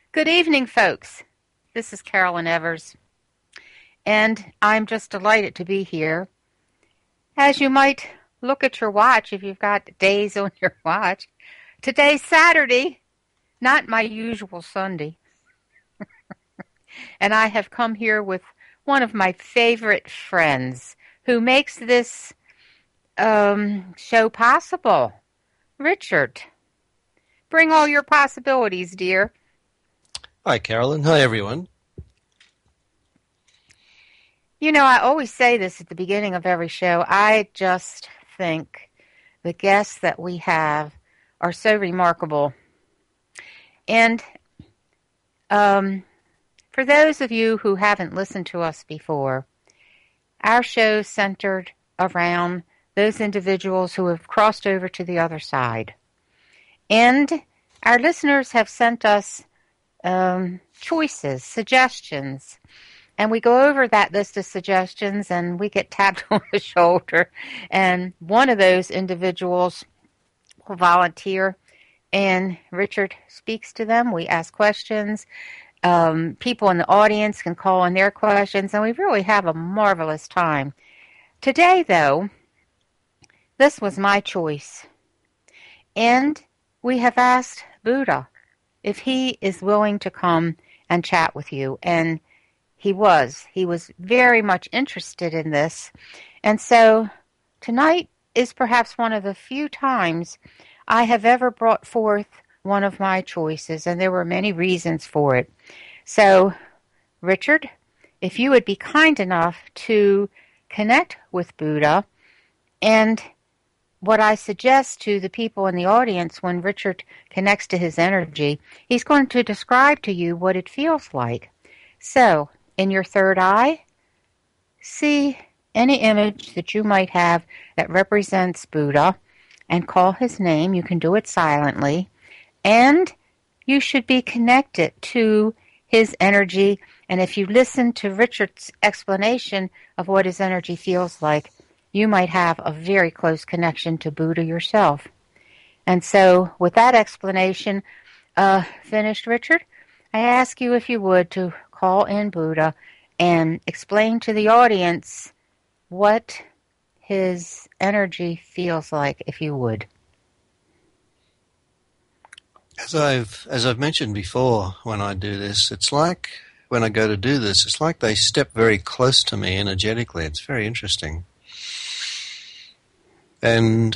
Good evening, folks. This is Carolyn Evers, and I'm just delighted to be here. As you might look at your watch, if you've got days on your watch, today's Saturday, not my usual Sunday, and I have come here with one of my favorite friends who makes this show possible, Richard. Bring all your possibilities, dear. Hi, Carolyn. Hi, everyone. You know, I always say this at the beginning of every show. I just think the guests that we have are so remarkable. And for those of you who haven't listened to us before, our show's centered around those individuals who have crossed over to the other side. And our listeners have sent us choices, suggestions, and we go over that list of suggestions and we get tapped on the shoulder. And one of those individuals will volunteer and Richard speaks to them. We ask questions. People in the audience can call in their questions, and we really have a marvelous time. Today, though, this was my choice. And we have asked Buddha if he is willing to come and chat with you. And he was. He was very much interested in this. And so tonight is perhaps one of the few times I have ever brought forth one of my choices, and there were many reasons for it. So, Richard, if you would be kind enough to connect with Buddha, and what I suggest to the people in the audience when Richard connects to his energy, he's going to describe to you what it feels like. So, in your third eye, see any image that you might have that represents Buddha and call his name. You can do it silently. And you should be connected to his energy. And if you listen to Richard's explanation of what his energy feels like, you might have a very close connection to Buddha yourself. And so with that explanation finished, Richard, I ask you if you would to call in Buddha and explain to the audience what his energy feels like, if you would. As I've mentioned before, when I do this, it's like when I go to do this, it's like they step very close to me energetically. It's very interesting. And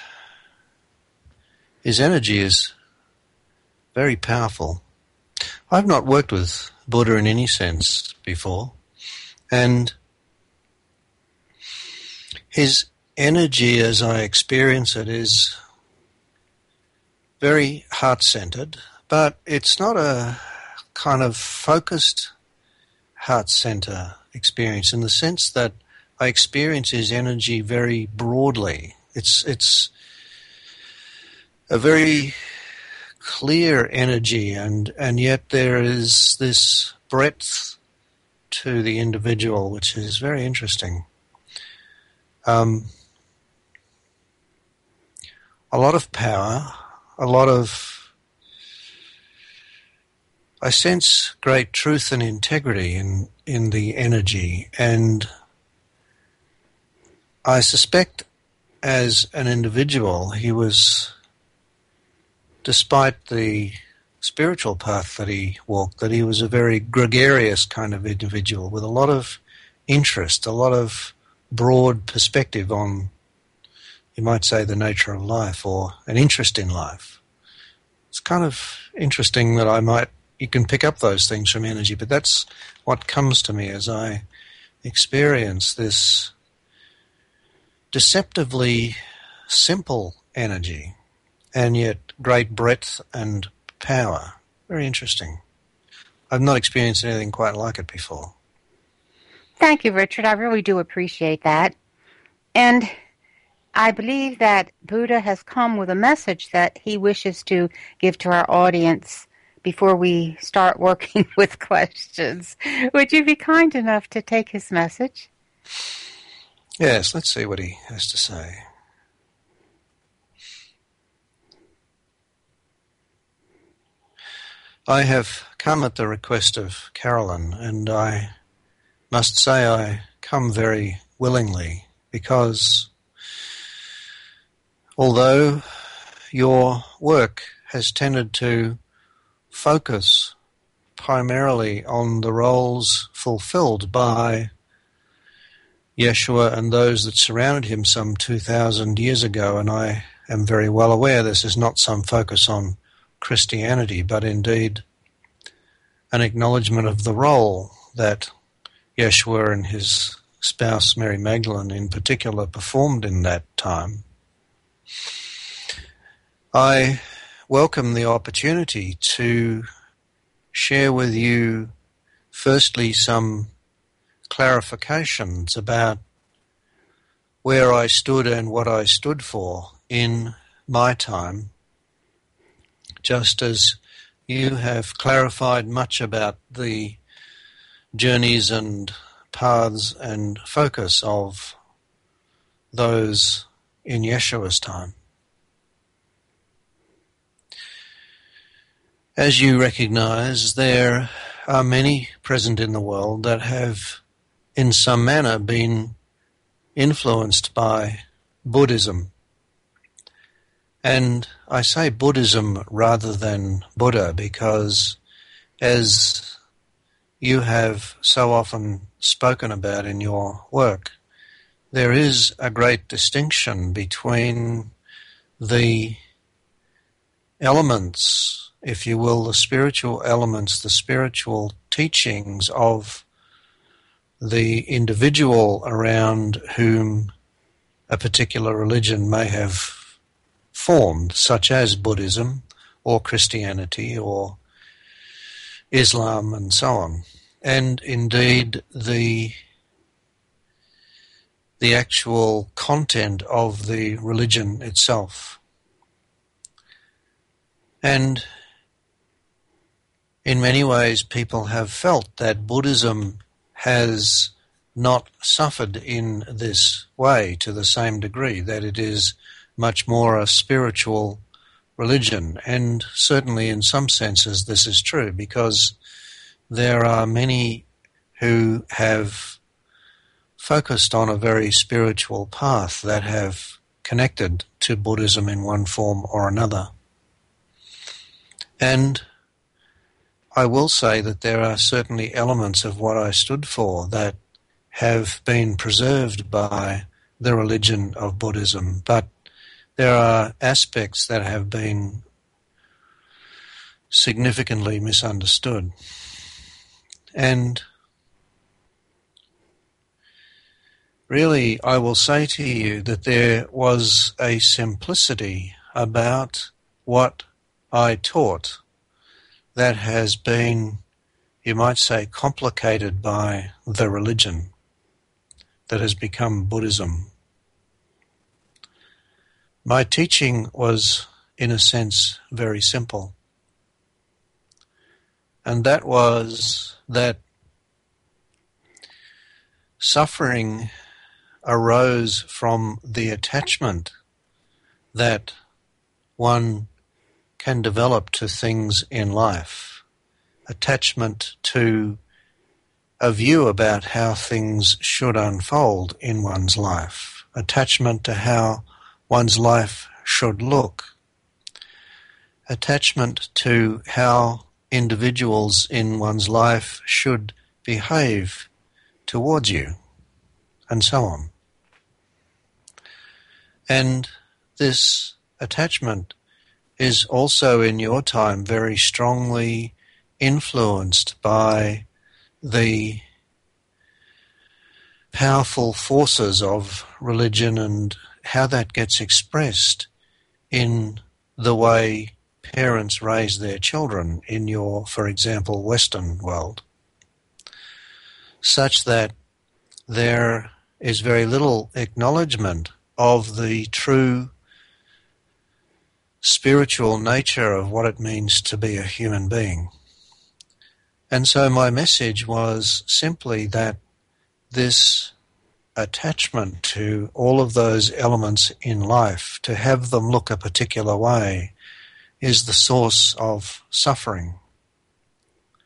his energy is very powerful. I've not worked with Buddha in any sense before, and his energy as I experience it is very heart-centered, but it's not a kind of focused heart-center experience in the sense that I experience his energy very broadly. It's a very clear energy, and yet there is this breadth to the individual, which is very interesting. A lot of power, I sense great truth and integrity in the energy, and I suspect as an individual he was, despite the spiritual path that he walked, that he was a very gregarious kind of individual with a lot of interest, a lot of broad perspective on, you might say, the nature of life or an interest in life. It's kind of interesting that you can pick up those things from energy, but that's what comes to me as I experience this deceptively simple energy and yet great breadth and power. Very interesting. I've not experienced anything quite like it before. Thank you, Richard. I really do appreciate that. And I believe that Buddha has come with a message that he wishes to give to our audience before we start working with questions. Would you be kind enough to take his message? Yes, let's see what he has to say. I have come at the request of Carolyn, and I must say I come very willingly, because although your work has tended to focus primarily on the roles fulfilled by Yeshua and those that surrounded him some 2,000 years ago, and I am very well aware this is not some focus on Christianity, but indeed an acknowledgement of the role that Yeshua and his spouse Mary Magdalene in particular performed in that time. I welcome the opportunity to share with you firstly some clarifications about where I stood and what I stood for in my time, just as you have clarified much about the journeys and paths and focus of those in Yeshua's time. As you recognize, there are many present in the world that have in some manner been influenced by Buddhism. And I say Buddhism rather than Buddha because, as you have so often spoken about in your work, there is a great distinction between the elements, if you will, the spiritual elements, the spiritual teachings of the individual around whom a particular religion may have formed, such as Buddhism or Christianity or Islam and so on, and indeed the actual content of the religion itself. And in many ways people have felt that Buddhism has not suffered in this way to the same degree, that it is much more a spiritual religion. And certainly in some senses this is true, because there are many who have focused on a very spiritual path that have connected to Buddhism in one form or another. And I will say that there are certainly elements of what I stood for that have been preserved by the religion of Buddhism, but there are aspects that have been significantly misunderstood. And really, I will say to you that there was a simplicity about what I taught that has been, you might say, complicated by the religion that has become Buddhism. My teaching was, in a sense, very simple. And that was that suffering arose from the attachment that one can develop to things in life, attachment to a view about how things should unfold in one's life, attachment to how one's life should look, attachment to how individuals in one's life should behave towards you, and so on. And this attachment is also in your time very strongly influenced by the powerful forces of religion and how that gets expressed in the way parents raise their children in your, for example, Western world, such that there is very little acknowledgement of the true spiritual nature of what it means to be a human being. And so my message was simply that this attachment to all of those elements in life, to have them look a particular way, is the source of suffering.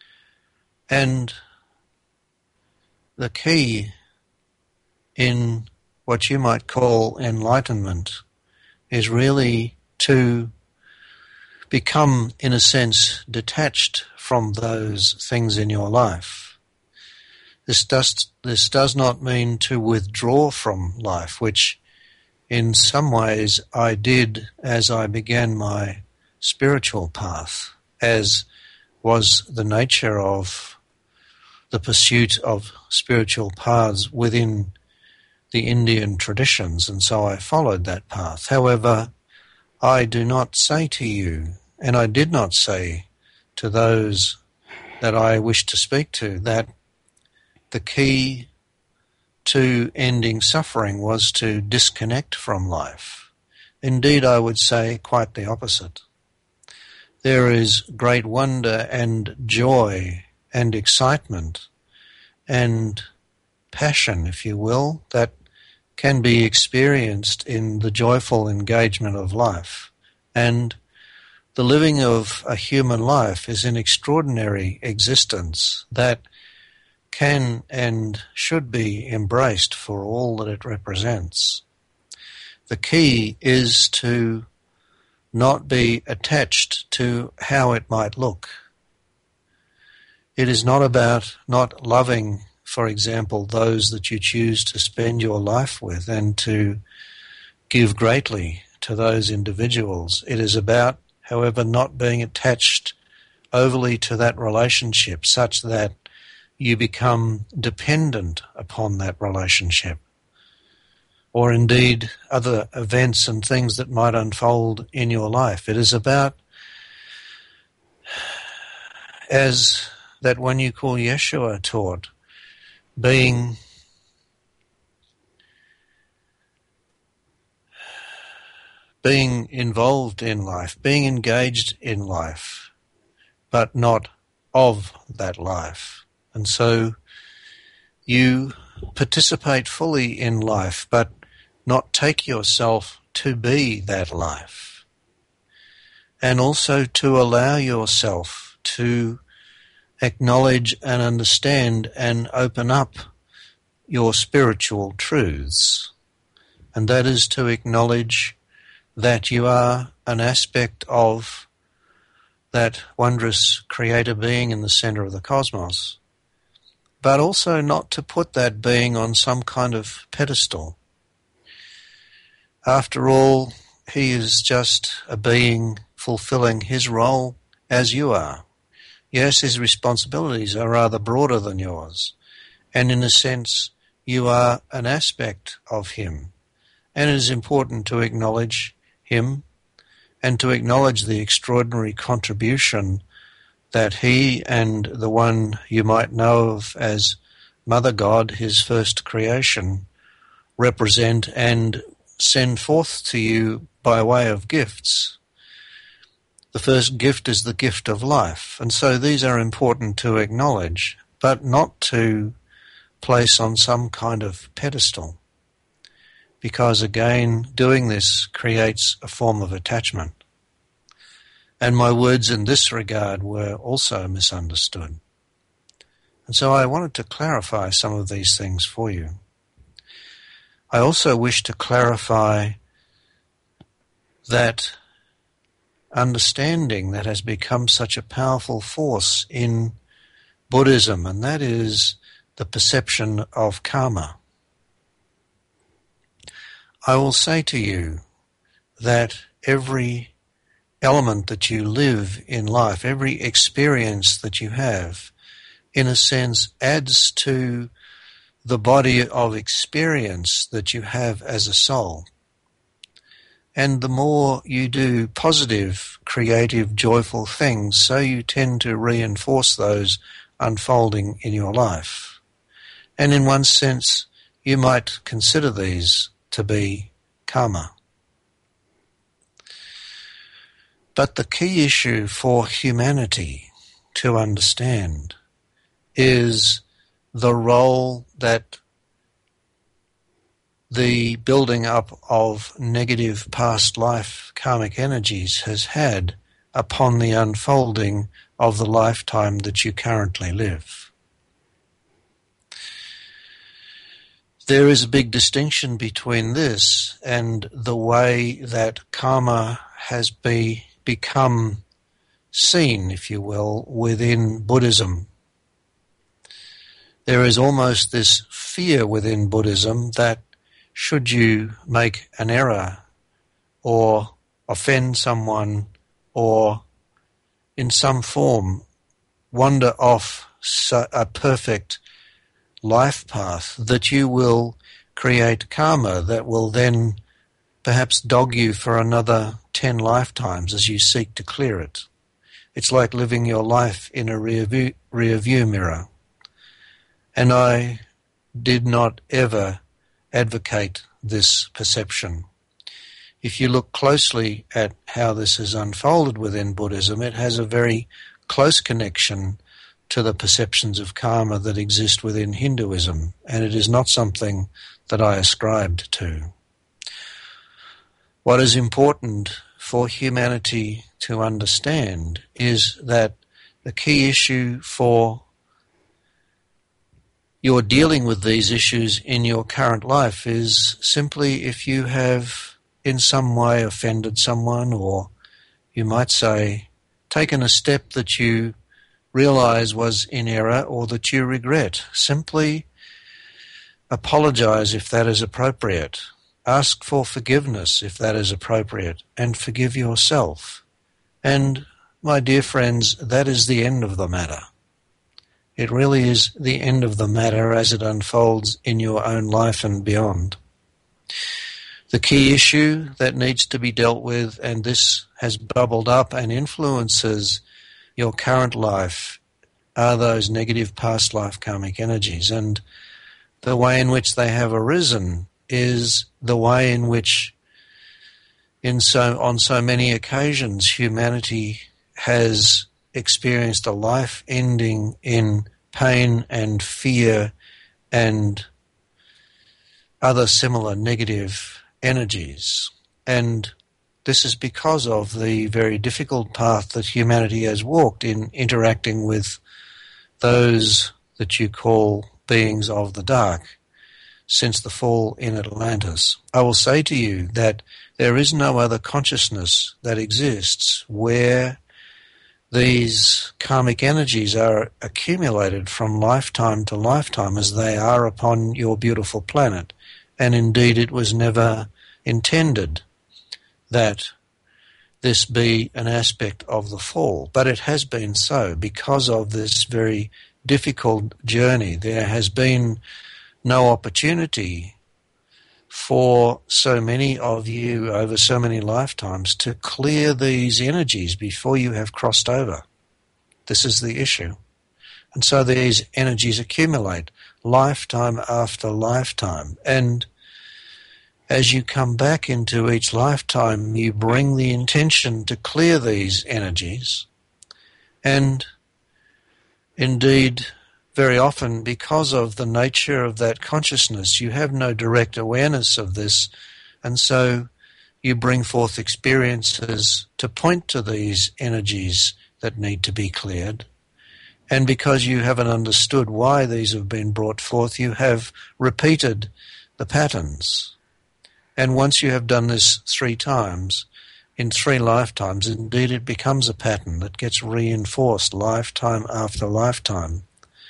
And the key in what you might call enlightenment is really to become, in a sense, detached from those things in your life. This does not mean to withdraw from life, which in some ways I did as I began my spiritual path, as was the nature of the pursuit of spiritual paths within the Indian traditions, and so I followed that path. However, I do not say to you, and I did not say to those that I wish to speak to, that the key to ending suffering was to disconnect from life. Indeed, I would say quite the opposite. There is great wonder and joy and excitement and passion, if you will, that can be experienced in the joyful engagement of life. And the living of a human life is an extraordinary existence that can and should be embraced for all that it represents. The key is to not be attached to how it might look. It is not about not loving, for example, those that you choose to spend your life with and to give greatly to those individuals. It is about, however, not being attached overly to that relationship such that you become dependent upon that relationship, or indeed other events and things that might unfold in your life. It is about, as that one you call Yeshua taught, being involved in life, being engaged in life, but not of that life. And so you participate fully in life, but not take yourself to be that life. And also to allow yourself to acknowledge and understand and open up your spiritual truths. And that is to acknowledge that you are an aspect of that wondrous creator being in the center of the cosmos, but also not to put that being on some kind of pedestal. After all, he is just a being fulfilling his role as you are. Yes, his responsibilities are rather broader than yours, and in a sense, you are an aspect of him. And it is important to acknowledge him and to acknowledge the extraordinary contribution that he and the one you might know of as Mother God, his first creation, represent and send forth to you by way of gifts. The first gift is the gift of life, and so these are important to acknowledge, but not to place on some kind of pedestal, because again, doing this creates a form of attachment. And my words in this regard were also misunderstood. And so I wanted to clarify some of these things for you. I also wish to clarify that understanding that has become such a powerful force in Buddhism, and that is the perception of karma. I will say to you that every element that you live in life, every experience that you have, in a sense, adds to the body of experience that you have as a soul. And the more you do positive, creative, joyful things, so you tend to reinforce those unfolding in your life. And in one sense, you might consider these to be karma. But the key issue for humanity to understand is the role that the building up of negative past life karmic energies has had upon the unfolding of the lifetime that you currently live. There is a big distinction between this and the way that karma has become seen, if you will, within Buddhism. There is almost this fear within Buddhism that should you make an error or offend someone or in some form wander off a perfect life path, that you will create karma that will then perhaps dog you for another 10 lifetimes as you seek to clear it. It's like living your life in a rear view mirror. And I did not ever advocate this perception. If you look closely at how this has unfolded within Buddhism, it has a very close connection to the perceptions of karma that exist within Hinduism, and it is not something that I ascribed to. What is important for humanity to understand is that the key issue for your dealing with these issues in your current life is simply if you have in some way offended someone, or you might say taken a step that you realize was in error or that you regret. Simply apologize if that is appropriate. Ask for forgiveness if that is appropriate, and forgive yourself. And, my dear friends, that is the end of the matter. It really is the end of the matter as it unfolds in your own life and beyond. The key issue that needs to be dealt with, and this has bubbled up and influences your current life, are those negative past life karmic energies. And the way in which they have arisen is the way in which on so many occasions humanity has experienced a life ending in pain and fear and other similar negative energies. And this is because of the very difficult path that humanity has walked in interacting with those that you call beings of the dark since the fall in Atlantis. I will say to you that there is no other consciousness that exists where these karmic energies are accumulated from lifetime to lifetime as they are upon your beautiful planet. And indeed it was never intended that this be an aspect of the fall. But it has been so because of this very difficult journey. There has been no opportunity for so many of you over so many lifetimes to clear these energies before you have crossed over. This is the issue. And so these energies accumulate lifetime after lifetime. And as you come back into each lifetime, you bring the intention to clear these energies. And indeed, very often, because of the nature of that consciousness, you have no direct awareness of this, and so you bring forth experiences to point to these energies that need to be cleared. And because you haven't understood why these have been brought forth, you have repeated the patterns. And once you have done this 3 times, in 3 lifetimes, indeed it becomes a pattern that gets reinforced lifetime after lifetime.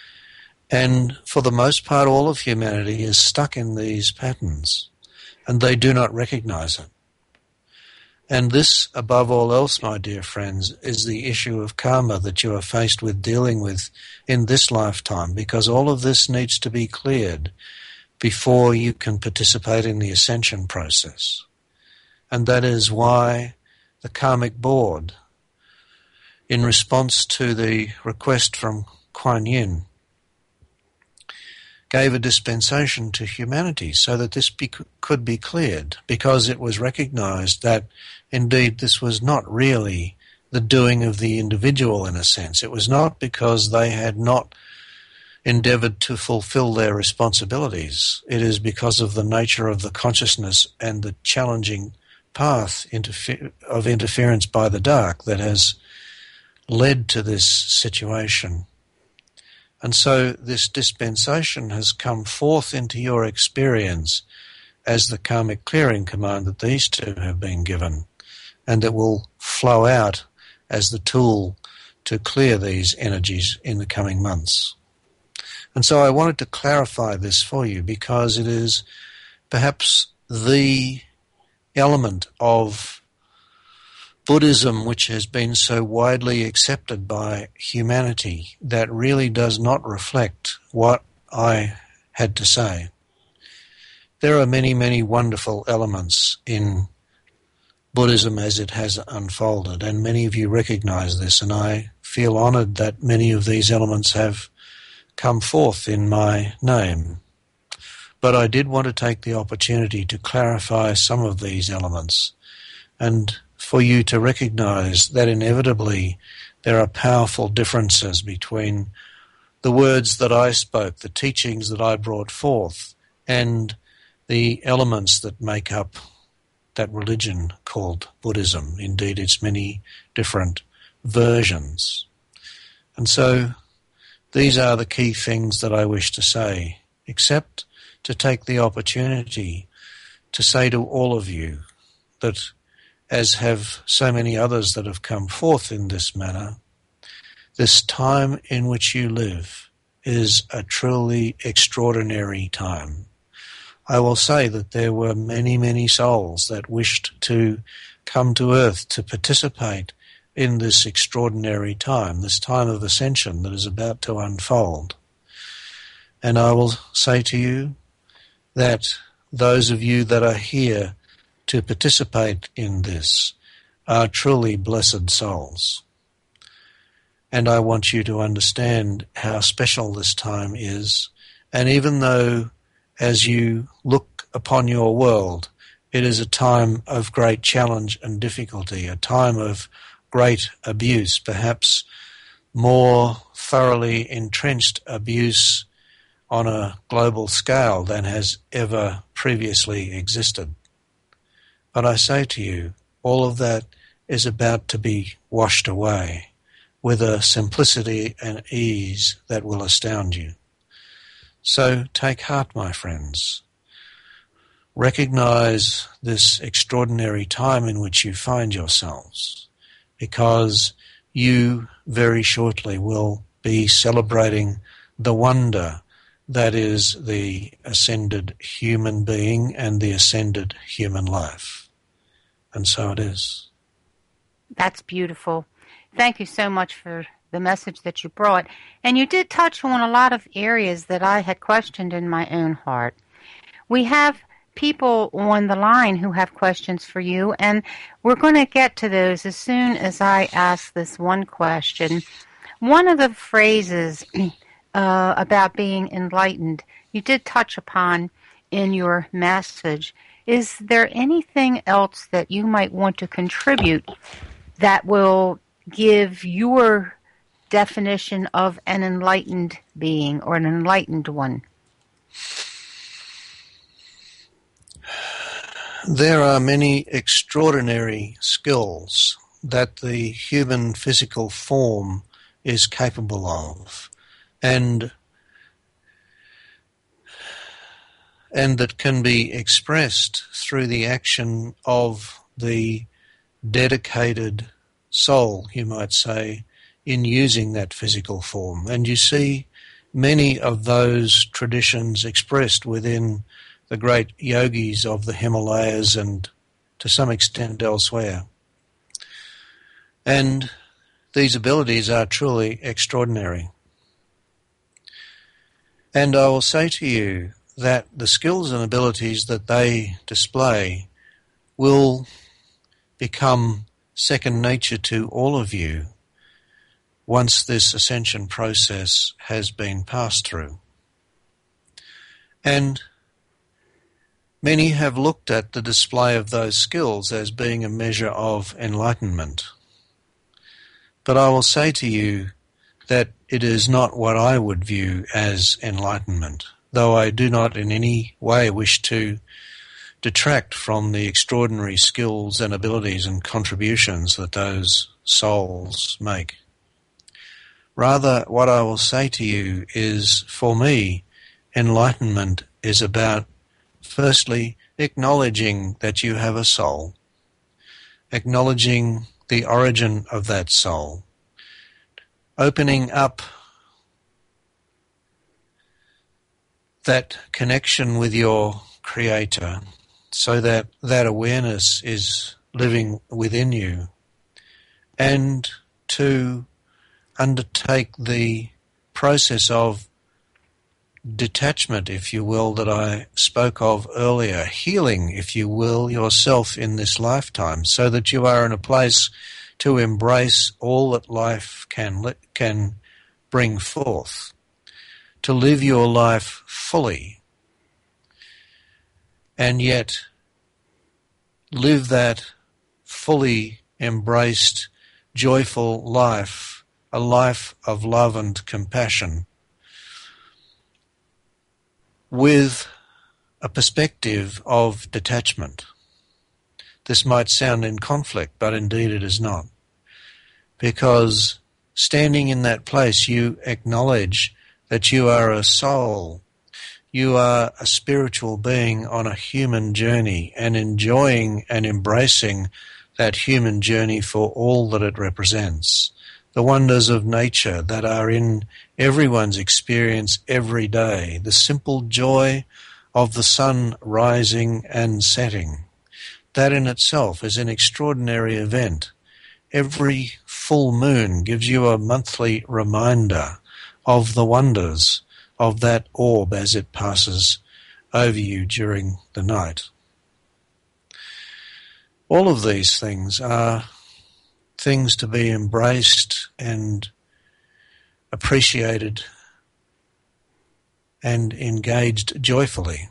And for the most part, all of humanity is stuck in these patterns, and they do not recognize it. And this, above all else, my dear friends, is the issue of karma that you are faced with dealing with in this lifetime, because all of this needs to be cleared before you can participate in the ascension process. And that is why the Karmic Board, in response to the request from Kuan Yin, gave a dispensation to humanity so that this could be cleared, because it was recognized that indeed this was not really the doing of the individual in a sense. It was not because they had not endeavored to fulfill their responsibilities. It is because of the nature of the consciousness and the challenging path of interference by the dark that has led to this situation. And so this dispensation has come forth into your experience as the karmic clearing command that these two have been given, and it will flow out as the tool to clear these energies in the coming months. And so I wanted to clarify this for you because it is perhaps the element of Buddhism which has been so widely accepted by humanity that really does not reflect what I had to say. There are many, many wonderful elements in Buddhism as it has unfolded, and many of you recognize this, and I feel honored that many of these elements have come forth in my name. But I did want to take the opportunity to clarify some of these elements and for you to recognize that inevitably there are powerful differences between the words that I spoke, the teachings that I brought forth, and the elements that make up that religion called Buddhism. Indeed, its many different versions. And so these are the key things that I wish to say, except to take the opportunity to say to all of you that, as have so many others that have come forth in this manner, this time in which you live is a truly extraordinary time. I will say that there were many, many souls that wished to come to earth to participate in this extraordinary time, this time of ascension that is about to unfold. And I will say to you that those of you that are here to participate in this are truly blessed souls. And I want you to understand how special this time is. And even though as you look upon your world, it is a time of great challenge and difficulty, a time of great abuse, perhaps more thoroughly entrenched abuse on a global scale than has ever previously existed. But I say to you, all of that is about to be washed away with a simplicity and ease that will astound you. So take heart, my friends. Recognize this extraordinary time in which you find yourselves, because you very shortly will be celebrating the wonder that is the ascended human being and the ascended human life. And so it is. That's beautiful. Thank you so much for the message that you brought. And you did touch on a lot of areas that I had questioned in my own heart. We have people on the line who have questions for you, and we're going to get to those as soon as I ask this one question. One of the phrases about being enlightened, you did touch upon in your message. Is there anything else that you might want to contribute that will give your definition of an enlightened being or an enlightened one? There are many extraordinary skills that the human physical form is capable of, and that can be expressed through the action of the dedicated soul, you might say, in using that physical form. And you see many of those traditions expressed within the great yogis of the Himalayas and to some extent elsewhere. And these abilities are truly extraordinary. And I will say to you that the skills and abilities that they display will become second nature to all of you once this ascension process has been passed through. And many have looked at the display of those skills as being a measure of enlightenment. But I will say to you that it is not what I would view as enlightenment, though I do not in any way wish to detract from the extraordinary skills and abilities and contributions that those souls make. Rather, what I will say to you is, for me, enlightenment is about, firstly, acknowledging that you have a soul, acknowledging the origin of that soul, opening up that connection with your Creator so that that awareness is living within you, and to undertake the process of detachment, if you will, that I spoke of earlier, healing, if you will, yourself in this lifetime, so that you are in a place to embrace all that life can bring forth, to live your life fully, and yet live that fully embraced, joyful life, a life of love and compassion, with a perspective of detachment. This might sound in conflict, but indeed it is not. Because standing in that place, you acknowledge that you are a soul. You are a spiritual being on a human journey, and enjoying and embracing that human journey for all that it represents. The wonders of nature that are in everyone's experience every day, the simple joy of the sun rising and setting. That in itself is an extraordinary event. Every full moon gives you a monthly reminder of the wonders of that orb as it passes over you during the night. All of these things are things to be embraced and appreciated and engaged joyfully.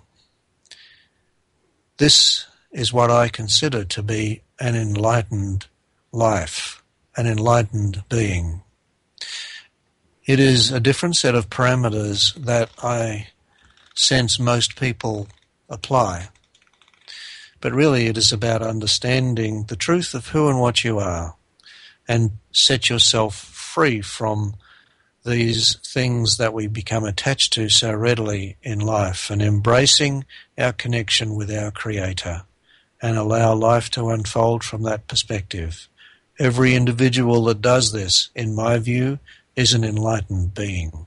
This is what I consider to be an enlightened life, an enlightened being. It is a different set of parameters that I sense most people apply. But really it is about understanding the truth of who and what you are, and set yourself free from these things that we become attached to so readily in life, and embracing our connection with our Creator, and allow life to unfold from that perspective. Every individual that does this, in my view, is an enlightened being.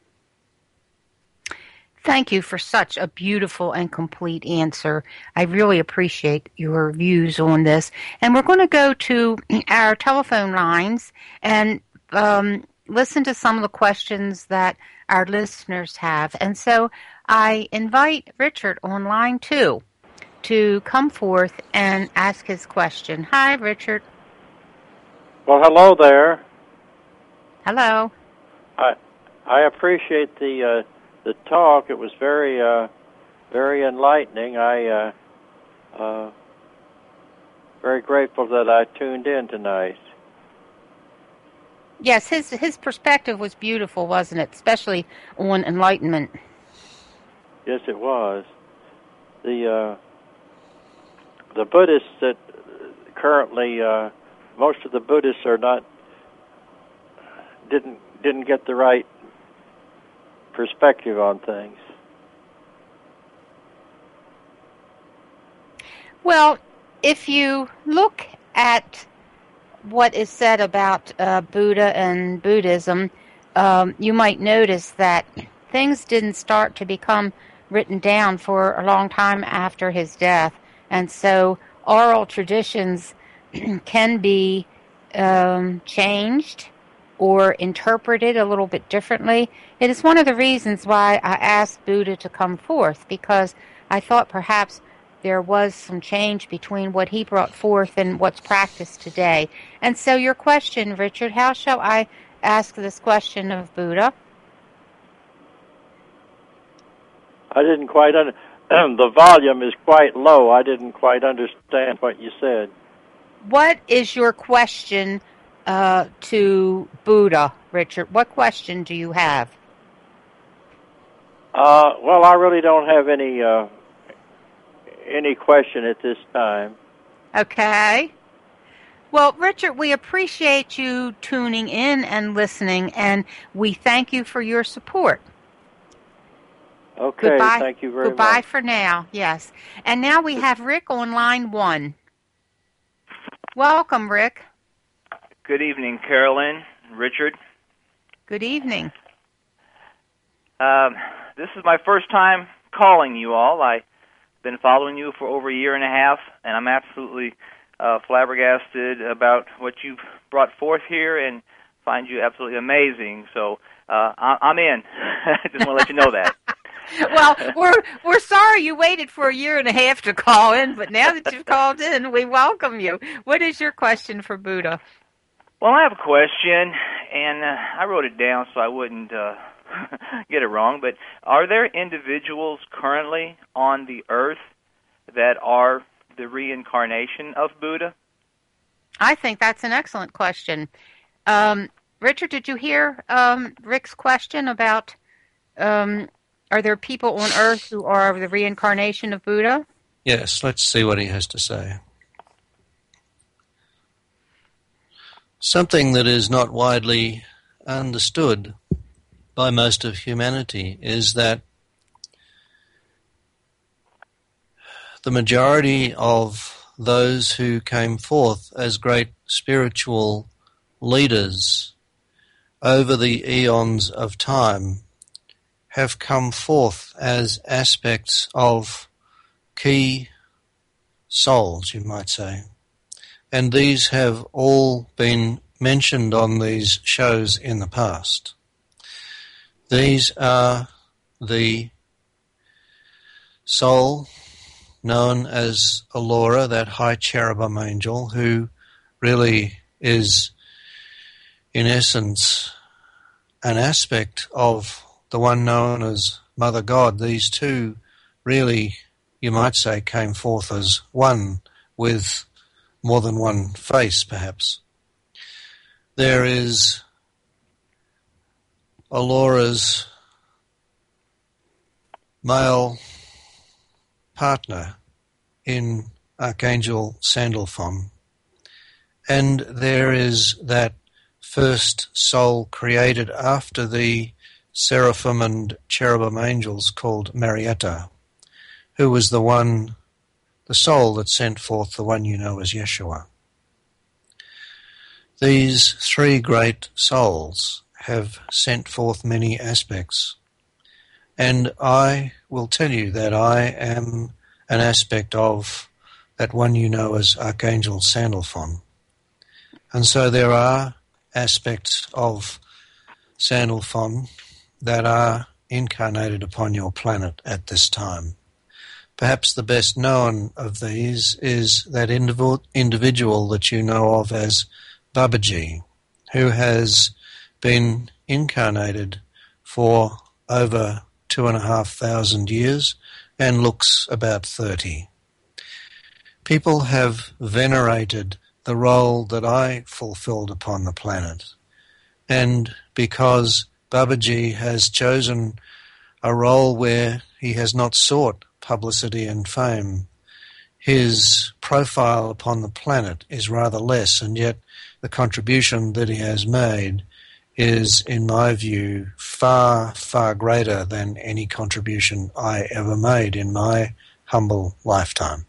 Thank you for such a beautiful and complete answer. I really appreciate your views on this. And we're going to go to our telephone lines and listen to some of the questions that our listeners have. And so I invite Richard on line 2 to come forth and ask his question. Hi, Richard. Well, hello there. Hello. I appreciate the talk. It was very very enlightening. I very grateful that I tuned in tonight. Yes, his perspective was beautiful, wasn't it? Especially on enlightenment. Yes, it was. The Buddhists that currently most of the Buddhists are not didn't get the right perspective on things. Well, if you look at what is said about Buddha and Buddhism, you might notice that things didn't start to become written down for a long time after his death. And so oral traditions can be changed or interpreted a little bit differently. It is one of the reasons why I asked Buddha to come forth, because I thought perhaps there was some change between what he brought forth and what's practiced today. And so your question, Richard, how shall I ask this question of Buddha? I didn't quite the volume is quite low. I didn't quite understand what you said. What is your question to Buddha, Richard? What question do you have? Well, I really don't have any any question at this time. Okay. Well, Richard, we appreciate you tuning in and listening, and we thank you for your support. Okay, Goodbye. thank you very Goodbye much. for now, yes. And now we have Rick on line 1. Welcome, Rick. Good evening, Carolyn, Richard. Good evening. This is my first time calling you all. I've been following you for over a year and a half, and I'm absolutely flabbergasted about what you've brought forth here and find you absolutely amazing. So I'm in. I just want to let you know that. Well, we're sorry you waited for a year and a half to call in, but now that you've called in, we welcome you. What is your question for Buddha? Well, I have a question, and I wrote it down so I wouldn't get it wrong, but are there individuals currently on the earth that are the reincarnation of Buddha? I think that's an excellent question. Richard, did you hear Rick's question about are there people on earth who are the reincarnation of Buddha? Yes, let's see what he has to say. Something that is not widely understood by most of humanity is that the majority of those who came forth as great spiritual leaders over the eons of time have come forth as aspects of key souls, you might say. And these have all been mentioned on these shows in the past. These are the soul known as Elora, that high cherubim angel, who really is, in essence, an aspect of the one known as Mother God. These two really, you might say, came forth as one with more than one face, perhaps. There is Elora's male partner in Archangel Sandalphon, and there is that first soul created after the seraphim and cherubim angels called Marietta, who was the soul that sent forth the one you know as Yeshua. These three great souls have sent forth many aspects, and I will tell you that I am an aspect of that one you know as Archangel Sandalphon. And so there are aspects of Sandalphon that are incarnated upon your planet at this time. Perhaps the best known of these is that individual that you know of as Babaji, who has been incarnated for over 2,500 years and looks about 30. People have venerated the role that I fulfilled upon the planet, and because Babaji has chosen a role where he has not sought publicity and fame, his profile upon the planet is rather less, and yet the contribution that he has made is, in my view, far, far greater than any contribution I ever made in my humble lifetime.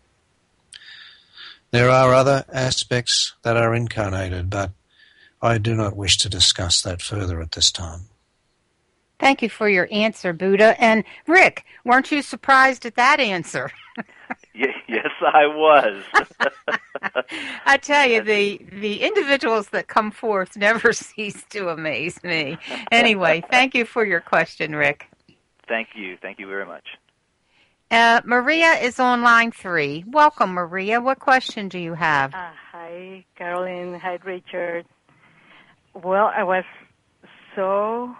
There are other aspects that are incarnated, but I do not wish to discuss that further at this time. Thank you for your answer, Buddha. And Rick, weren't you surprised at that answer? Yes, I was. I tell you, the individuals that come forth never cease to amaze me. Anyway, thank you for your question, Rick. Thank you. Thank you very much. Maria is on line 3. Welcome, Maria. What question do you have? Hi, Carolyn. Hi, Richard. Well, I was so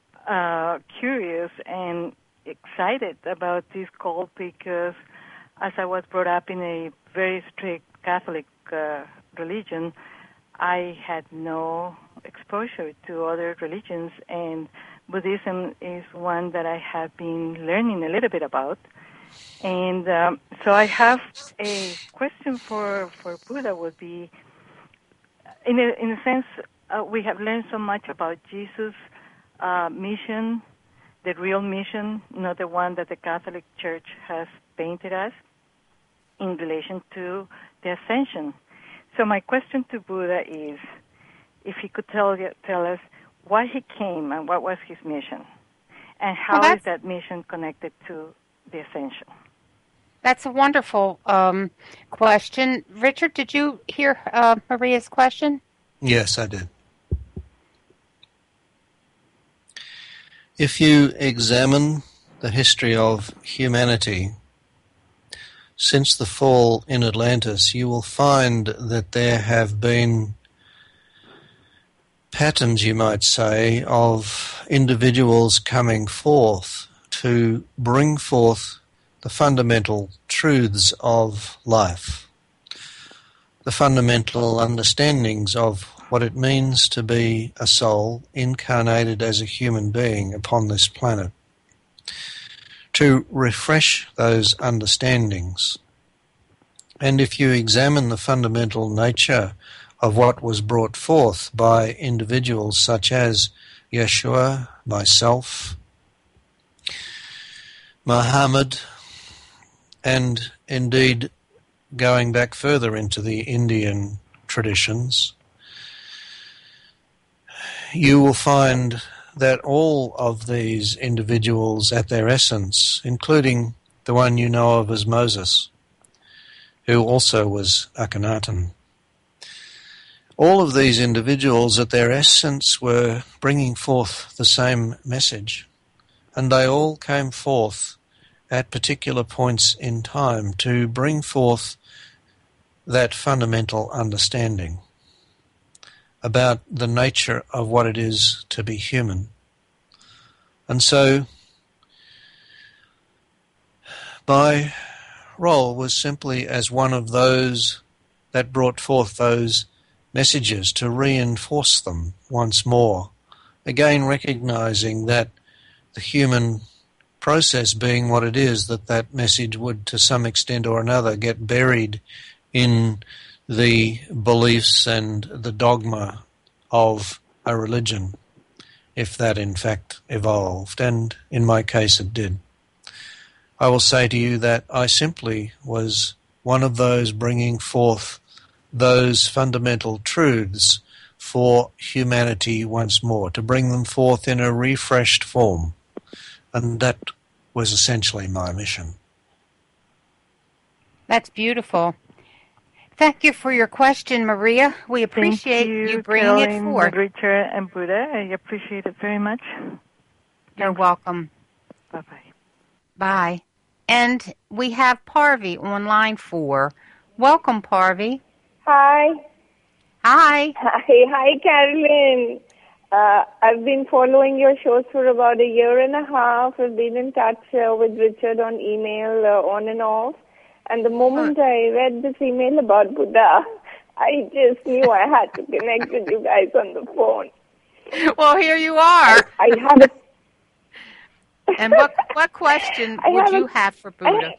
curious and excited about this call because as I was brought up in a very strict Catholic religion, I had no exposure to other religions, and Buddhism is one that I have been learning a little bit about. And so I have a question for Buddha would be, in a sense, we have learned so much about Jesus' mission, the real mission, not the one that the Catholic Church has painted us, in relation to the ascension. So my question to Buddha is, if he could tell us why he came and what was his mission, and how is that mission connected to the ascension? That's a wonderful question. Richard, did you hear Maria's question? Yes, I did. If you examine the history of humanity since the fall in Atlantis, you will find that there have been patterns, you might say, of individuals coming forth to bring forth the fundamental truths of life, the fundamental understandings of what it means to be a soul incarnated as a human being upon this planet, to refresh those understandings. And if you examine the fundamental nature of what was brought forth by individuals such as Yeshua, myself, Muhammad, and indeed going back further into the Indian traditions, you will find that all of these individuals at their essence, including the one you know of as Moses, who also was Akhenaten, all of these individuals at their essence were bringing forth the same message, and they all came forth at particular points in time to bring forth that fundamental understanding about the nature of what it is to be human. And so my role was simply as one of those that brought forth those messages to reinforce them once more, again recognizing that the human process being what it is, that message would to some extent or another get buried in the beliefs and the dogma of a religion, if that in fact evolved, and in my case it did. I will say to you that I simply was one of those bringing forth those fundamental truths for humanity once more, to bring them forth in a refreshed form. And that was essentially my mission. That's beautiful. Thank you for your question, Maria. We appreciate you bringing Caroline, it forth. Richard, and Buddha. I appreciate it very much. You're welcome. Bye-bye. Bye. And we have Parvi on line 4. Welcome, Parvi. Hi. Hi. Hi, Carolyn. I've been following your shows for about a year and a half. I've been in touch with Richard on email, on and off. And the moment I read this email about Buddha, I just knew I had to connect with you guys on the phone. Well, here you are. I have a... And what question would you have for Buddha?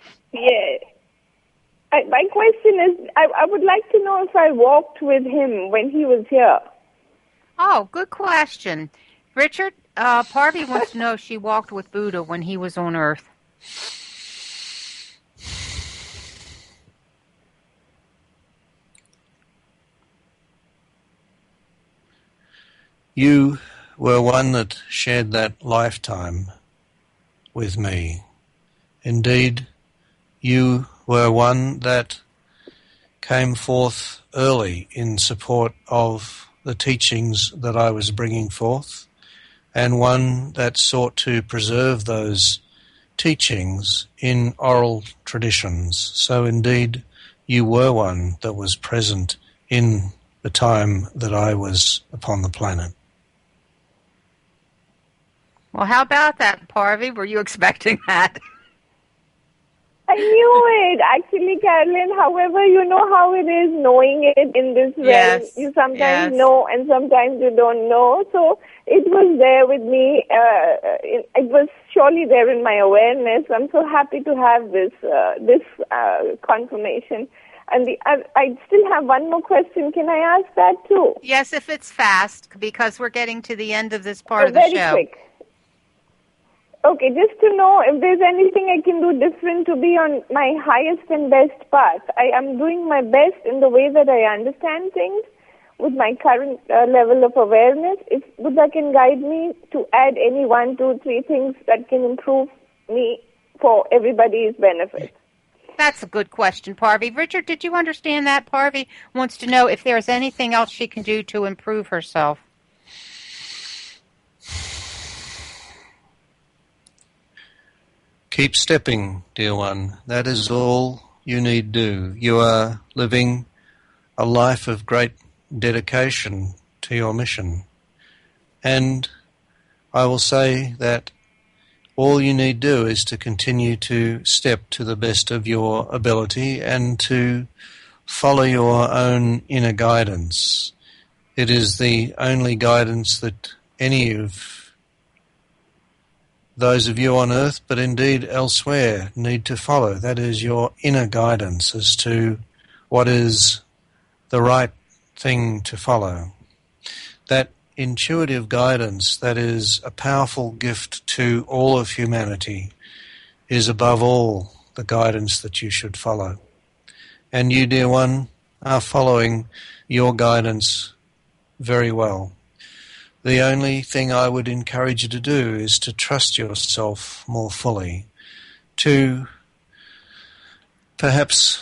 My question is, I would like to know if I walked with him when he was here. Oh, good question. Richard, Parvi wants to know if she walked with Buddha when he was on Earth. You were one that shared that lifetime with me. Indeed, you were one that came forth early in support of the teachings that I was bringing forth, and one that sought to preserve those teachings in oral traditions. So indeed, you were one that was present in the time that I was upon the planet. Well, how about that, Parvi? Were you expecting that? I knew it. Actually, Carolyn, however, you know how it is knowing it in this realm. Yes, You sometimes yes. know and sometimes you don't know. So it was there with me. It was surely there in my awareness. I'm so happy to have this confirmation. And I still have one more question. Can I ask that too? Yes, if it's fast, because we're getting to the end of this part of the very show. Quick. Okay, just to know if there's anything I can do different to be on my highest and best path. I am doing my best in the way that I understand things with my current level of awareness. If Buddha can guide me to add any 1, 2, 3 things that can improve me for everybody's benefit. That's a good question, Parvi. Richard, did you understand that? Parvi wants to know if there's anything else she can do to improve herself. Keep stepping, dear one. That is all you need do. You are living a life of great dedication to your mission. And I will say that all you need do is to continue to step to the best of your ability and to follow your own inner guidance. It is the only guidance that any of those of you on earth, but indeed elsewhere, need to follow. That is your inner guidance as to what is the right thing to follow. That intuitive guidance that is a powerful gift to all of humanity is above all the guidance that you should follow. And you, dear one, are following your guidance very well. The only thing I would encourage you to do is to trust yourself more fully, to perhaps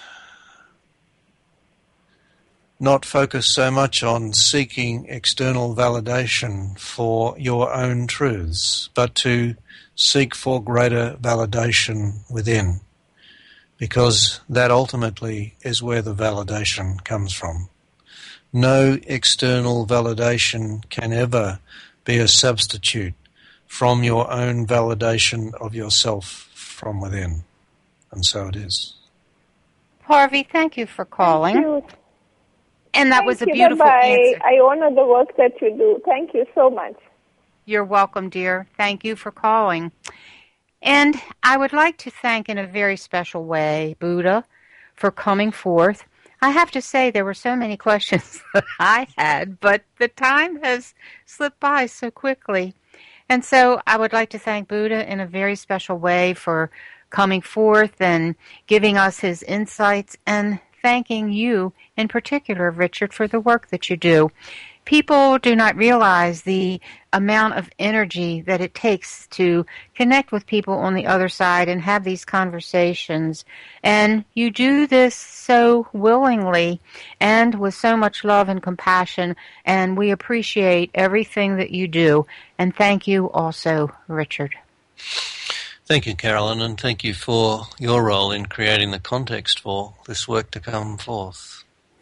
not focus so much on seeking external validation for your own truths, but to seek for greater validation within, because that ultimately is where the validation comes from. No external validation can ever be a substitute from your own validation of yourself from within. And so it is. Parvi, thank you for calling. Thank you. And that Thank was a you. beautiful Bye-bye. answer. I honor the work that you do. Thank you so much. You're welcome, dear. Thank you for calling. And I would like to thank in a very special way Buddha for coming forth. I have to say there were so many questions that I had, but the time has slipped by so quickly. And so I would like to thank Buddha in a very special way for coming forth and giving us his insights, and thanking you in particular, Richard, for the work that you do. People do not realize the amount of energy that it takes to connect with people on the other side and have these conversations. And you do this so willingly and with so much love and compassion, and we appreciate everything that you do. And thank you also, Richard. Thank you, Carolyn, and thank you for your role in creating the context for this work to come forth.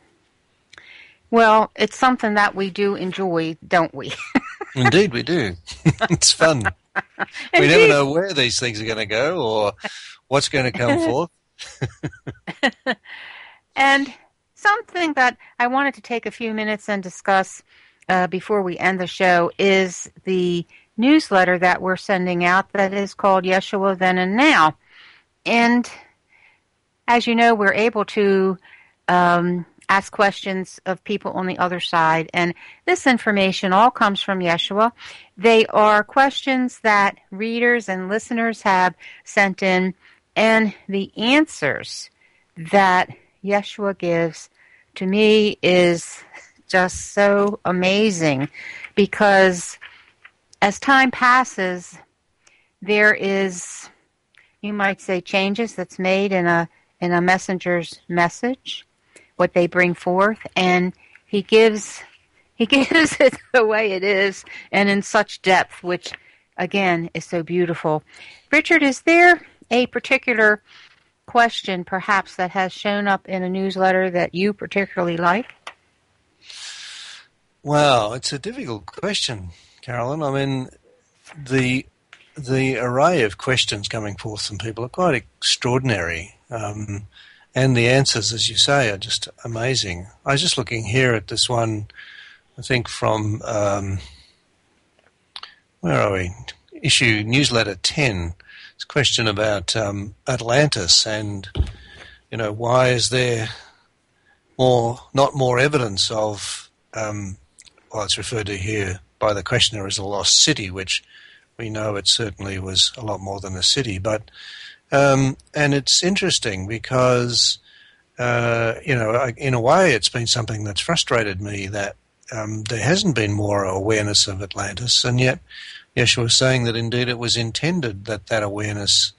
Well, it's something that we do enjoy, don't we? Indeed, we do. It's fun. We never know where these things are going to go or what's going to come forth. And something that I wanted to take a few minutes and discuss before we end the show is the newsletter that we're sending out that is called Yeshua Then and Now. And as you know, we're able to ask questions of people on the other side. And this information all comes from Yeshua. They are questions that readers and listeners have sent in, and the answers that Yeshua gives to me is just so amazing, because as time passes, there is, you might say, changes that's made in a messenger's message, what they bring forth, and he gives it the way it is and in such depth, which again is so beautiful. Richard, is there a particular question perhaps that has shown up in a newsletter that you particularly like? Wow, it's a difficult question, Carolyn. I mean, the the array of questions coming forth from people are quite extraordinary. And the answers, as you say, are just amazing. I was just looking here at this one, I think from, where are we? Issue newsletter 10. It's a question about Atlantis and, why is there not more evidence of, it's referred to here by the questioner as a lost city, which we know it certainly was a lot more than a city. But and it's interesting because, in a way it's been something that's frustrated me that there hasn't been more awareness of Atlantis, and yet Yeshua was saying that indeed it was intended that awareness,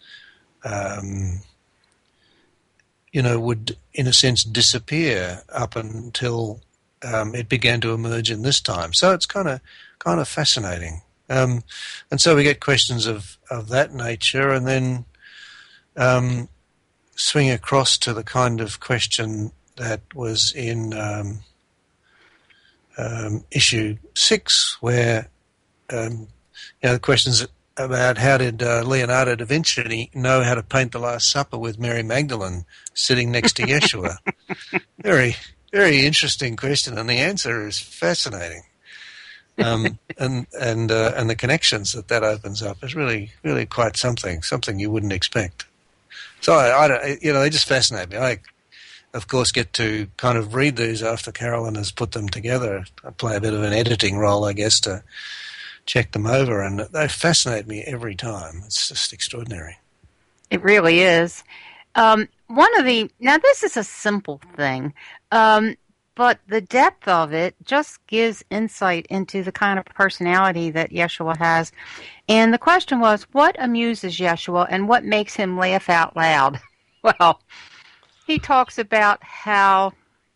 would, in a sense, disappear up until it began to emerge in this time. So it's kind of fascinating. And so we get questions of that nature, and then swing across to the kind of question that was in issue 6, where the questions about how did Leonardo da Vinci know how to paint the Last Supper with Mary Magdalene sitting next to Yeshua? Very, very interesting question, and the answer is fascinating. And the connections that opens up is really, really quite something you wouldn't expect. So they just fascinate me. I, of course, get to kind of read these after Carolyn has put them together. I play a bit of an editing role, I guess, to check them over, and they fascinate me every time. It's just extraordinary. It really is. Now this is a simple thing, but the depth of it just gives insight into the kind of personality that Yeshua has. And the question was, what amuses Yeshua and what makes him laugh out loud? Well, he talks about how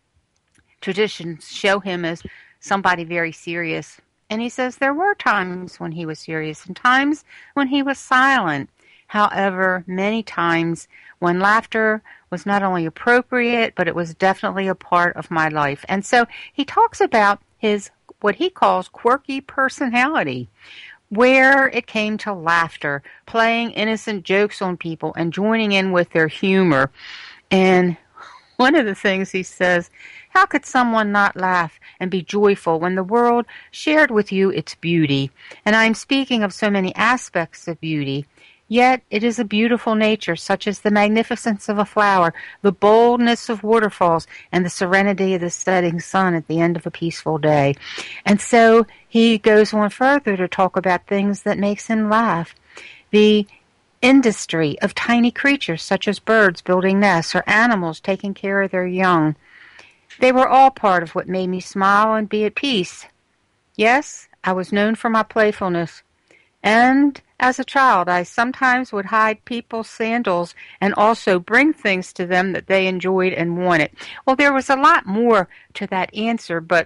traditions show him as somebody very serious. And he says there were times when he was serious and times when he was silent. However, many times when laughter was not only appropriate, but it was definitely a part of my life. And so he talks about his, what he calls quirky personality, where it came to laughter, playing innocent jokes on people and joining in with their humor. And one of the things he says, how could someone not laugh and be joyful when the world shared with you its beauty? And I'm speaking of so many aspects of beauty. Yet it is a beautiful nature, such as the magnificence of a flower, the boldness of waterfalls, and the serenity of the setting sun at the end of a peaceful day. And so he goes on further to talk about things that makes him laugh. The industry of tiny creatures, such as birds building nests or animals taking care of their young. They were all part of what made me smile and be at peace. Yes, I was known for my playfulness. And as a child, I sometimes would hide people's sandals and also bring things to them that they enjoyed and wanted. Well, there was a lot more to that answer, but,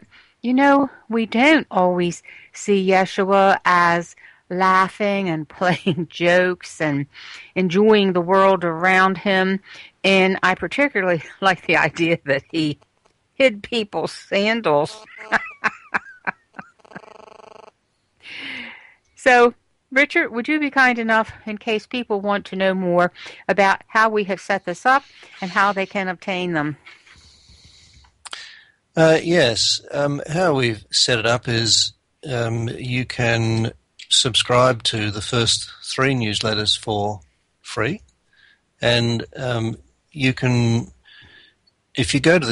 we don't always see Yeshua as laughing and playing jokes and enjoying the world around him. And I particularly like the idea that he hid people's sandals. So, Richard, would you be kind enough, in case people want to know more about how we have set this up and how they can obtain them? Yes. How we've set it up is you can subscribe to the first 3 newsletters for free, and you can, if you go to the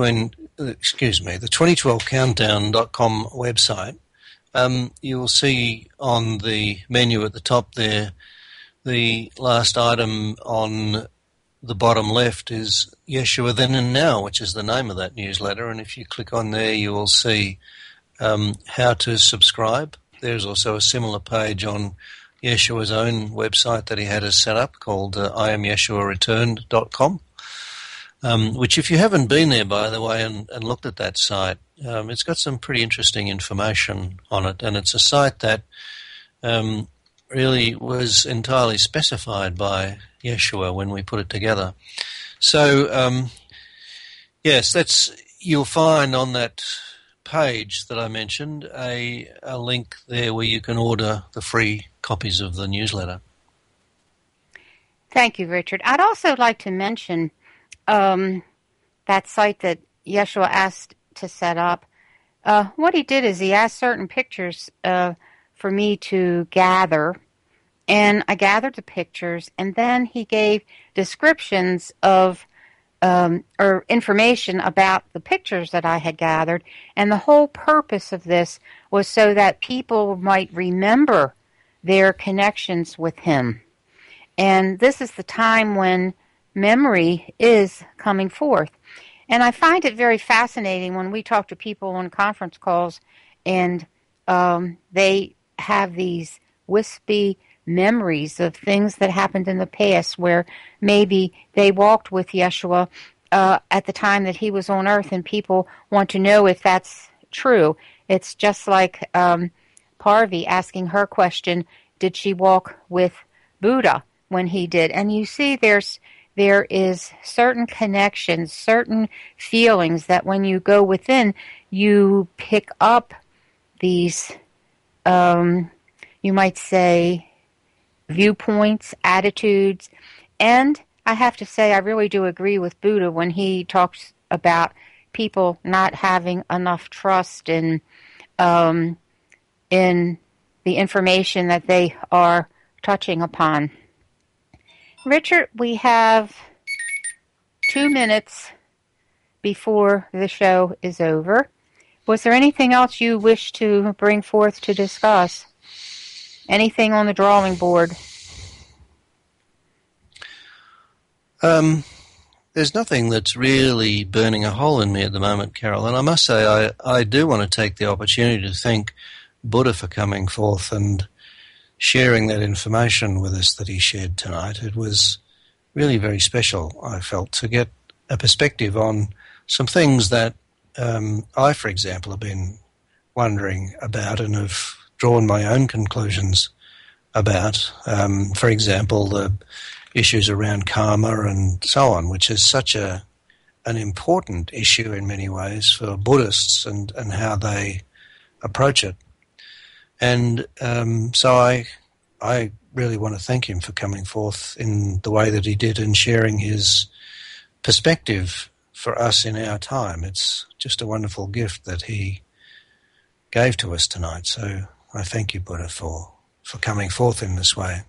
2012countdown.com website, you will see on the menu at the top there, the last item on the bottom left is Yeshua Then and Now, which is the name of that newsletter. And if you click on there, you will see how to subscribe. There's also a similar page on Yeshua's own website that he had us set up called IamYeshuaReturned.com, which, if you haven't been there, by the way, and looked at that site, it's got some pretty interesting information on it. And it's a site that really was entirely specified by Yeshua when we put it together. So, yes, you'll find on that page that I mentioned a link there where you can order the free copies of the newsletter. Thank you, Richard. I'd also like to mention that site that Yeshua asked to set up. What he did is he asked certain pictures for me to gather, and I gathered the pictures, and then he gave descriptions of or information about the pictures that I had gathered, and the whole purpose of this was so that people might remember their connections with him. And this is the time when memory is coming forth. And I find it very fascinating when we talk to people on conference calls and they have these wispy memories of things that happened in the past where maybe they walked with Yeshua at the time that he was on earth, and people want to know if that's true. It's just like Parvi asking her question, did she walk with Buddha when he did? And you see there is certain connections, certain feelings that when you go within, you pick up these, you might say, viewpoints, attitudes. And I have to say, I really do agree with Buddha when he talks about people not having enough trust in the information that they are touching upon. Richard, we have 2 minutes before the show is over. Was there anything else you wish to bring forth to discuss? Anything on the drawing board? There's nothing that's really burning a hole in me at the moment, Carol. And I must say I do want to take the opportunity to thank Buddha for coming forth and sharing that information with us that he shared tonight. It was really very special, I felt, to get a perspective on some things that I, for example, have been wondering about and have drawn my own conclusions about. For example, the issues around karma and so on, which is such an important issue in many ways for Buddhists and how they approach it. And so I really want to thank him for coming forth in the way that he did and sharing his perspective for us in our time. It's just a wonderful gift that he gave to us tonight. So I thank you, Buddha, for coming forth in this way.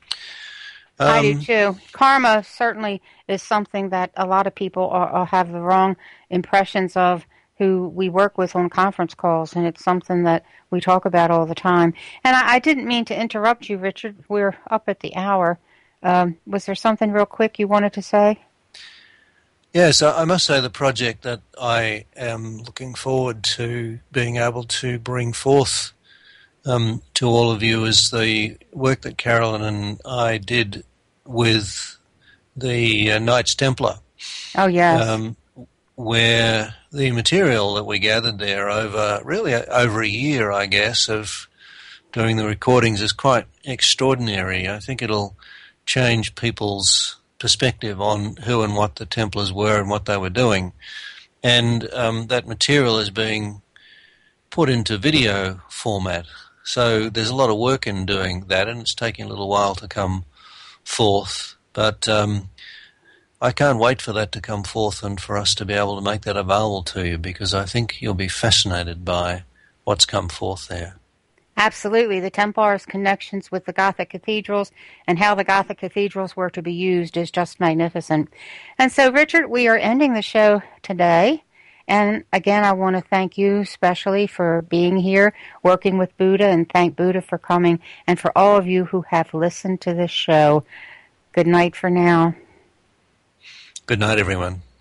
I do too. Karma certainly is something that a lot of people have the wrong impressions of who we work with on conference calls, and it's something that we talk about all the time. And I didn't mean to interrupt you, Richard. We're up at the hour. Was there something real quick you wanted to say? Yes, I must say the project that I am looking forward to being able to bring forth to all of you is the work that Carolyn and I did with the Knights Templar. Oh, yes. Where the material that we gathered there over a year, I guess, of doing the recordings is quite extraordinary. I think it'll change people's perspective on who and what the Templars were and what they were doing. And that material is being put into video format. So there's a lot of work in doing that, and it's taking a little while to come forth. But I can't wait for that to come forth and for us to be able to make that available to you, because I think you'll be fascinated by what's come forth there. Absolutely. The Templars' connections with the Gothic cathedrals and how the Gothic cathedrals were to be used is just magnificent. And so, Richard, we are ending the show today. And again, I want to thank you especially for being here, working with Buddha, and thank Buddha for coming, and for all of you who have listened to this show. Good night for now. Good night, everyone.